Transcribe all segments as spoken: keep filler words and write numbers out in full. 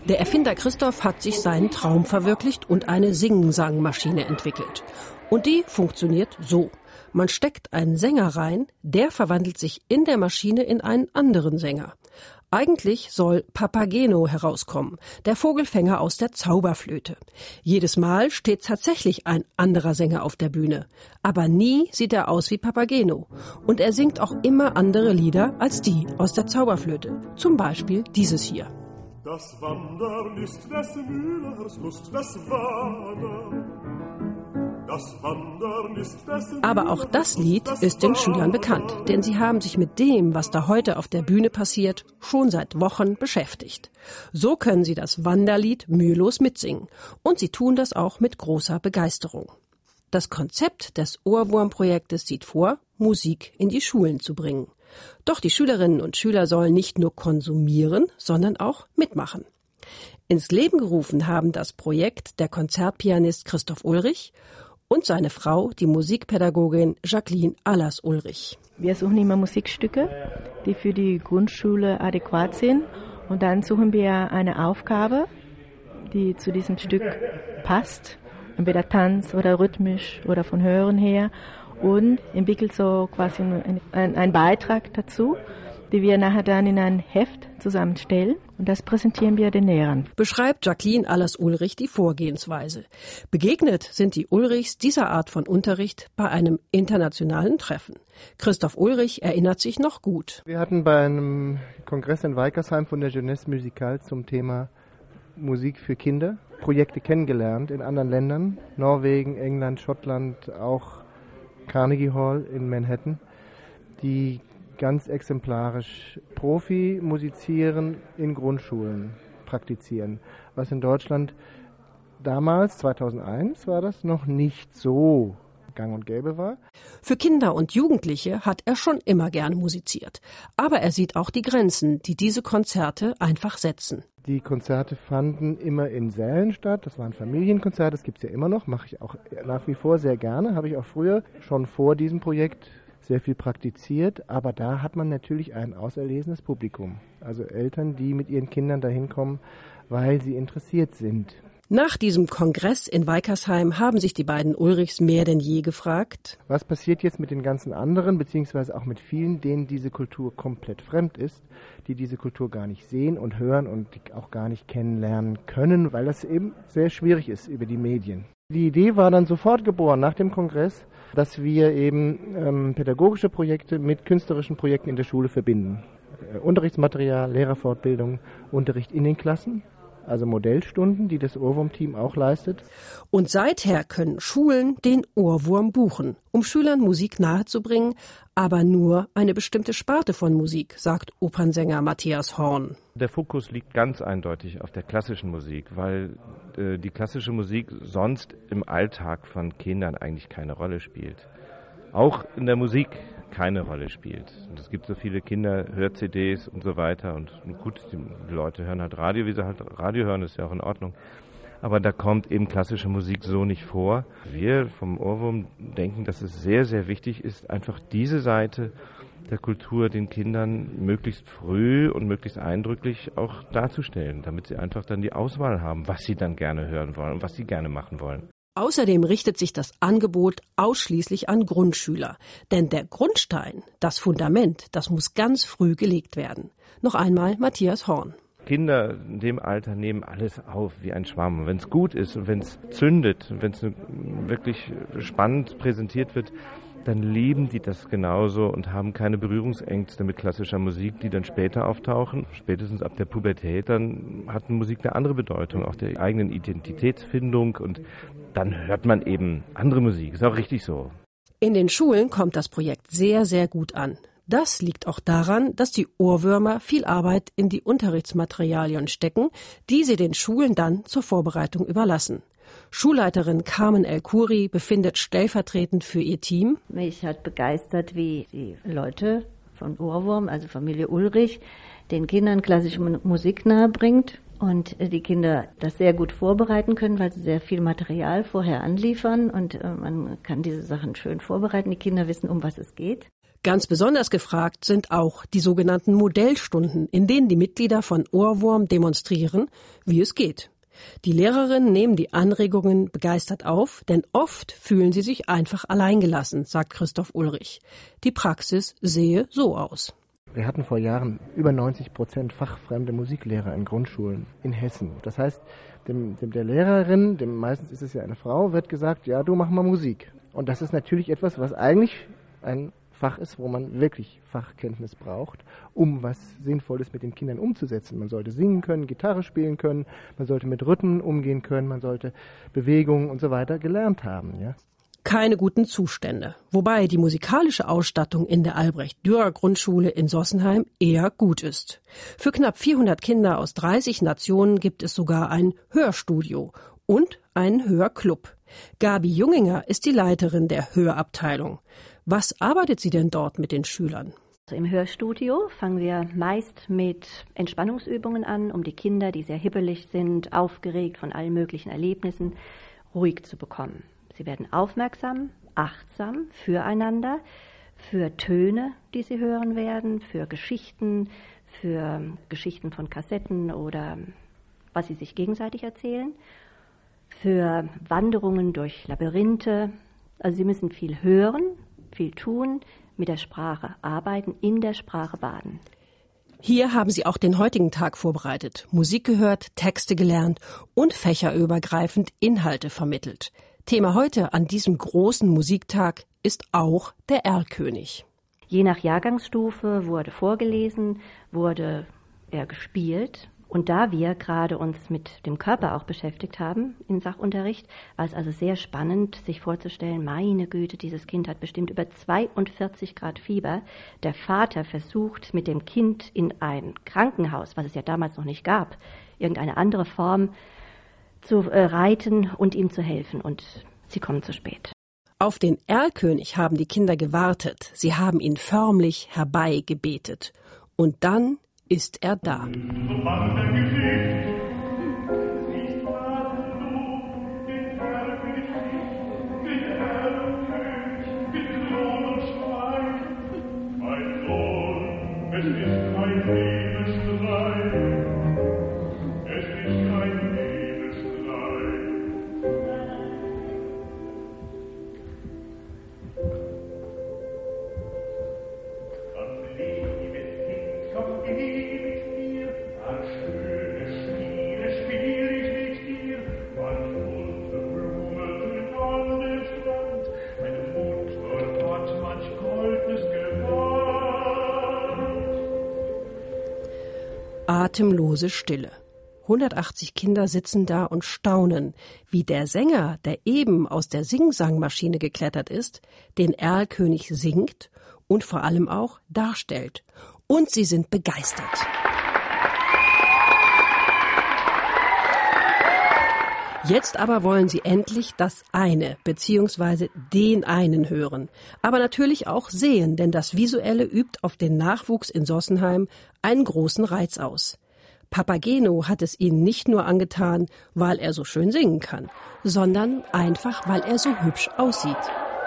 Der Erfinder Christoph hat sich seinen Traum verwirklicht und eine Sing-Sang-Maschine entwickelt. Und die funktioniert so. Man steckt einen Sänger rein, der verwandelt sich in der Maschine in einen anderen Sänger. Eigentlich soll Papageno herauskommen, der Vogelfänger aus der Zauberflöte. Jedes Mal steht tatsächlich ein anderer Sänger auf der Bühne. Aber nie sieht er aus wie Papageno. Und er singt auch immer andere Lieder als die aus der Zauberflöte. Zum Beispiel dieses hier. Das Wandern ist des Müllers Lust, das Wandern. Das Wandern ist des Aber auch das Lied ist den Schülern bekannt, denn sie haben sich mit dem, was da heute auf der Bühne passiert, schon seit Wochen beschäftigt. So können sie das Wanderlied mühelos mitsingen. Und sie tun das auch mit großer Begeisterung. Das Konzept des Ohrwurmprojektes sieht vor, Musik in die Schulen zu bringen. Doch die Schülerinnen und Schüler sollen nicht nur konsumieren, sondern auch mitmachen. Ins Leben gerufen haben das Projekt der Konzertpianist Christoph Ulrich und seine Frau, die Musikpädagogin Jacqueline Allers-Ulrich. Wir suchen immer Musikstücke, die für die Grundschule adäquat sind. Und dann suchen wir eine Aufgabe, die zu diesem Stück passt, entweder Tanz oder rhythmisch oder von Hören her. Und entwickelt so quasi einen Beitrag dazu, die wir nachher dann in ein Heft zusammenstellen. Und das präsentieren wir den Lehrern. Beschreibt Jacqueline Allers-Ulrich die Vorgehensweise. Begegnet sind die Ulrichs dieser Art von Unterricht bei einem internationalen Treffen. Christoph Ulrich erinnert sich noch gut. Wir hatten bei einem Kongress in Weikersheim von der Jeunesse Musicale zum Thema Musik für Kinder Projekte kennengelernt in anderen Ländern. Norwegen, England, Schottland, auch Carnegie Hall in Manhattan, die ganz exemplarisch Profi musizieren in Grundschulen praktizieren, was in Deutschland damals, zweitausendeins, war das noch nicht so gang und gäbe war. Für Kinder und Jugendliche hat er schon immer gerne musiziert. Aber er sieht auch die Grenzen, die diese Konzerte einfach setzen. Die Konzerte fanden immer in Sälen statt. Das waren Familienkonzerte, das gibt es ja immer noch, mache ich auch nach wie vor sehr gerne. Habe ich auch früher schon vor diesem Projekt sehr viel praktiziert. Aber da hat man natürlich ein auserlesenes Publikum. Also Eltern, die mit ihren Kindern dahin kommen, weil sie interessiert sind. Nach diesem Kongress in Weikersheim haben sich die beiden Ulrichs mehr denn je gefragt: Was passiert jetzt mit den ganzen anderen, beziehungsweise auch mit vielen, denen diese Kultur komplett fremd ist, die diese Kultur gar nicht sehen und hören und auch gar nicht kennenlernen können, weil das eben sehr schwierig ist über die Medien. Die Idee war dann sofort geboren nach dem Kongress, dass wir eben ähm, pädagogische Projekte mit künstlerischen Projekten in der Schule verbinden. Äh, Unterrichtsmaterial, Lehrerfortbildung, Unterricht in den Klassen. Also Modellstunden, die das Ohrwurm-Team auch leistet. Und seither können Schulen den Ohrwurm buchen, um Schülern Musik nahezubringen, aber nur eine bestimmte Sparte von Musik, sagt Opernsänger Matthias Horn. Der Fokus liegt ganz eindeutig auf der klassischen Musik, weil äh, die klassische Musik sonst im Alltag von Kindern eigentlich keine Rolle spielt. Auch in der Musik keine Rolle spielt. Und es gibt so viele Kinder, Hör-C Ds und so weiter. Und gut, die Leute hören halt Radio, wie sie halt Radio hören, ist ja auch in Ordnung. Aber da kommt eben klassische Musik so nicht vor. Wir vom Ohrwurm denken, dass es sehr, sehr wichtig ist, einfach diese Seite der Kultur den Kindern möglichst früh und möglichst eindrücklich auch darzustellen, damit sie einfach dann die Auswahl haben, was sie dann gerne hören wollen und was sie gerne machen wollen. Außerdem richtet sich das Angebot ausschließlich an Grundschüler. Denn der Grundstein, das Fundament, das muss ganz früh gelegt werden. Noch einmal Matthias Horn. Kinder in dem Alter nehmen alles auf wie ein Schwamm. Wenn es gut ist und wenn es zündet, wenn es wirklich spannend präsentiert wird, dann lieben die das genauso und haben keine Berührungsängste mit klassischer Musik, die dann später auftauchen. Spätestens ab der Pubertät, dann hat Musik eine andere Bedeutung, auch der eigenen Identitätsfindung, und dann hört man eben andere Musik. Ist auch richtig so. In den Schulen kommt das Projekt sehr, sehr gut an. Das liegt auch daran, dass die Ohrwürmer viel Arbeit in die Unterrichtsmaterialien stecken, die sie den Schulen dann zur Vorbereitung überlassen. Schulleiterin Carmen El-Khoury befindet stellvertretend für ihr Team: Mich hat begeistert, wie die Leute von Ohrwurm, also Familie Ulrich, den Kindern klassische Musik nahebringt und die Kinder das sehr gut vorbereiten können, weil sie sehr viel Material vorher anliefern und man kann diese Sachen schön vorbereiten. Die Kinder wissen, um was es geht. Ganz besonders gefragt sind auch die sogenannten Modellstunden, in denen die Mitglieder von Ohrwurm demonstrieren, wie es geht. Die Lehrerinnen nehmen die Anregungen begeistert auf, denn oft fühlen sie sich einfach alleingelassen, sagt Christoph Ulrich. Die Praxis sehe so aus. Wir hatten vor Jahren über neunzig Prozent fachfremde Musiklehrer in Grundschulen in Hessen. Das heißt, dem, dem der Lehrerin, dem meistens ist es ja eine Frau, wird gesagt, ja, du mach mal Musik. Und das ist natürlich etwas, was eigentlich ein Fach ist, wo man wirklich Fachkenntnis braucht, um was Sinnvolles mit den Kindern umzusetzen. Man sollte singen können, Gitarre spielen können, man sollte mit Rhythmen umgehen können, man sollte Bewegungen und so weiter gelernt haben. Ja? Keine guten Zustände, wobei die musikalische Ausstattung in der Albrecht-Dürer-Grundschule in Sossenheim eher gut ist. Für knapp vierhundert Kinder aus dreißig Nationen gibt es sogar ein Hörstudio und einen Hörclub. Gabi Junginger ist die Leiterin der Hörabteilung. Was arbeitet sie denn dort mit den Schülern? Also im Hörstudio fangen wir meist mit Entspannungsübungen an, um die Kinder, die sehr hibbelig sind, aufgeregt von allen möglichen Erlebnissen, ruhig zu bekommen. Sie werden aufmerksam, achtsam füreinander, für Töne, die sie hören werden, für Geschichten, für Geschichten von Kassetten oder was sie sich gegenseitig erzählen, für Wanderungen durch Labyrinthe. Also sie müssen viel hören, viel tun, mit der Sprache arbeiten, in der Sprache baden. Hier haben sie auch den heutigen Tag vorbereitet, Musik gehört, Texte gelernt und fächerübergreifend Inhalte vermittelt. Thema heute an diesem großen Musiktag ist auch der Erlkönig. Je nach Jahrgangsstufe wurde vorgelesen, wurde er gespielt. Und da wir gerade uns mit dem Körper auch beschäftigt haben im Sachunterricht, war es also sehr spannend, sich vorzustellen, meine Güte, dieses Kind hat bestimmt über zweiundvierzig Grad Fieber. Der Vater versucht mit dem Kind in ein Krankenhaus, was es ja damals noch nicht gab, irgendeine andere Form zu äh, reiten und ihm zu helfen. Und sie kommen zu spät. Auf den Erlkönig haben die Kinder gewartet. Sie haben ihn förmlich herbeigebetet. Und dann ist er da. Atemlose Stille. hundertachtzig Kinder sitzen da und staunen, wie der Sänger, der eben aus der Singsangmaschine geklettert ist, den Erlkönig singt und vor allem auch darstellt. Und sie sind begeistert. Jetzt aber wollen sie endlich das eine bzw. den einen hören. Aber natürlich auch sehen, denn das Visuelle übt auf den Nachwuchs in Sossenheim einen großen Reiz aus. Papageno hat es ihnen nicht nur angetan, weil er so schön singen kann, sondern einfach, weil er so hübsch aussieht.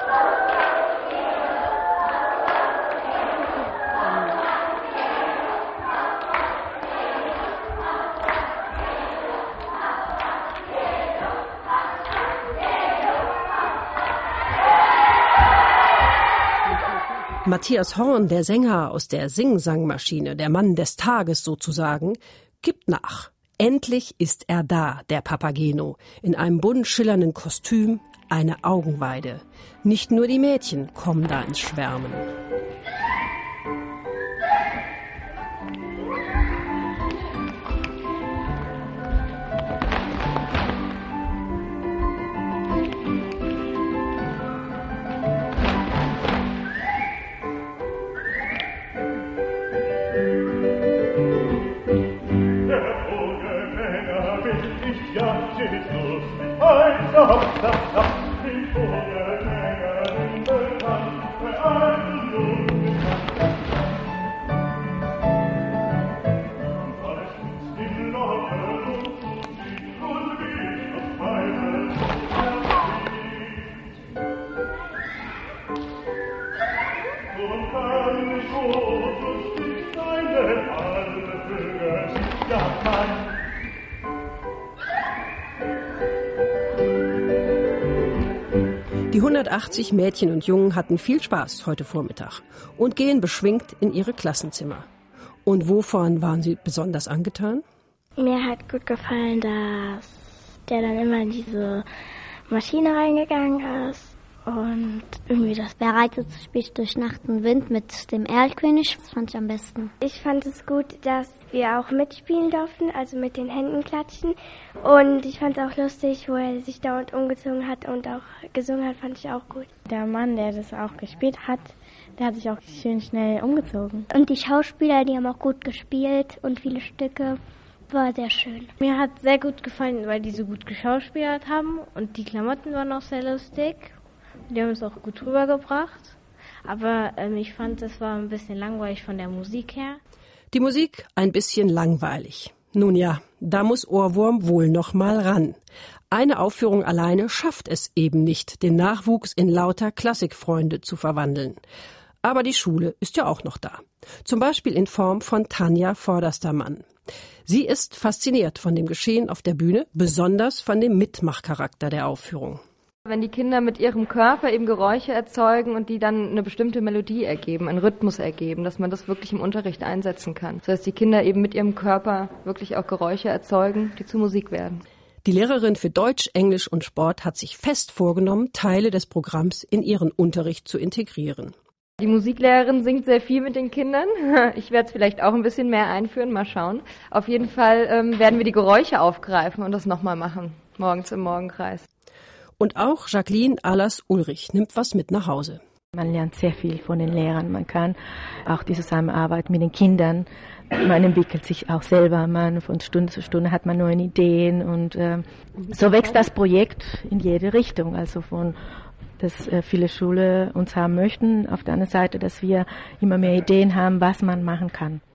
Matthias Horn, der Sänger aus der Singsangmaschine, der Mann des Tages sozusagen, gibt nach. Endlich ist er da, der Papageno, in einem bunt schillernden Kostüm, eine Augenweide. Nicht nur die Mädchen kommen da ins Schwärmen. Oh, Die hundertachtzig Mädchen und Jungen hatten viel Spaß heute Vormittag und gehen beschwingt in ihre Klassenzimmer. Und wovon waren sie besonders angetan? Mir hat gut gefallen, dass der dann immer in diese Maschine reingegangen ist und irgendwie das bereitet sich durch Nacht und Wind mit dem Erlkönig. Das fand ich am besten. Ich fand es gut, dass wir auch mitspielen durften, also mit den Händen klatschen. Und ich fand es auch lustig, wo er sich dauernd umgezogen hat und auch gesungen hat, fand ich auch gut. Der Mann, der das auch gespielt hat, der hat sich auch schön schnell umgezogen. Und die Schauspieler, die haben auch gut gespielt und viele Stücke. War sehr schön. Mir hat sehr gut gefallen, weil die so gut geschauspielert haben und die Klamotten waren auch sehr lustig. Die haben es auch gut rübergebracht. Aber ähm, ich fand, es war ein bisschen langweilig von der Musik her. Die Musik ein bisschen langweilig. Nun ja, da muss Ohrwurm wohl noch mal ran. Eine Aufführung alleine schafft es eben nicht, den Nachwuchs in lauter Klassikfreunde zu verwandeln. Aber die Schule ist ja auch noch da. Zum Beispiel in Form von Tanja Vorderstermann. Sie ist fasziniert von dem Geschehen auf der Bühne, besonders von dem Mitmachcharakter der Aufführung. Wenn die Kinder mit ihrem Körper eben Geräusche erzeugen und die dann eine bestimmte Melodie ergeben, einen Rhythmus ergeben, dass man das wirklich im Unterricht einsetzen kann. Das heißt, die Kinder eben mit ihrem Körper wirklich auch Geräusche erzeugen, die zu Musik werden. Die Lehrerin für Deutsch, Englisch und Sport hat sich fest vorgenommen, Teile des Programms in ihren Unterricht zu integrieren. Die Musiklehrerin singt sehr viel mit den Kindern. Ich werde es vielleicht auch ein bisschen mehr einführen, mal schauen. Auf jeden Fall ähm, werden wir die Geräusche aufgreifen und das nochmal machen, morgens im Morgenkreis. Und auch Jacqueline Allers-Ulrich nimmt was mit nach Hause. Man lernt sehr viel von den Lehrern. Man kann auch die Zusammenarbeit mit den Kindern, man entwickelt sich auch selber. Man von Stunde zu Stunde hat man neue Ideen und äh, so wächst das Projekt in jede Richtung. Also von dass äh, viele Schulen uns haben möchten, auf der anderen Seite, dass wir immer mehr Ideen haben, was man machen kann.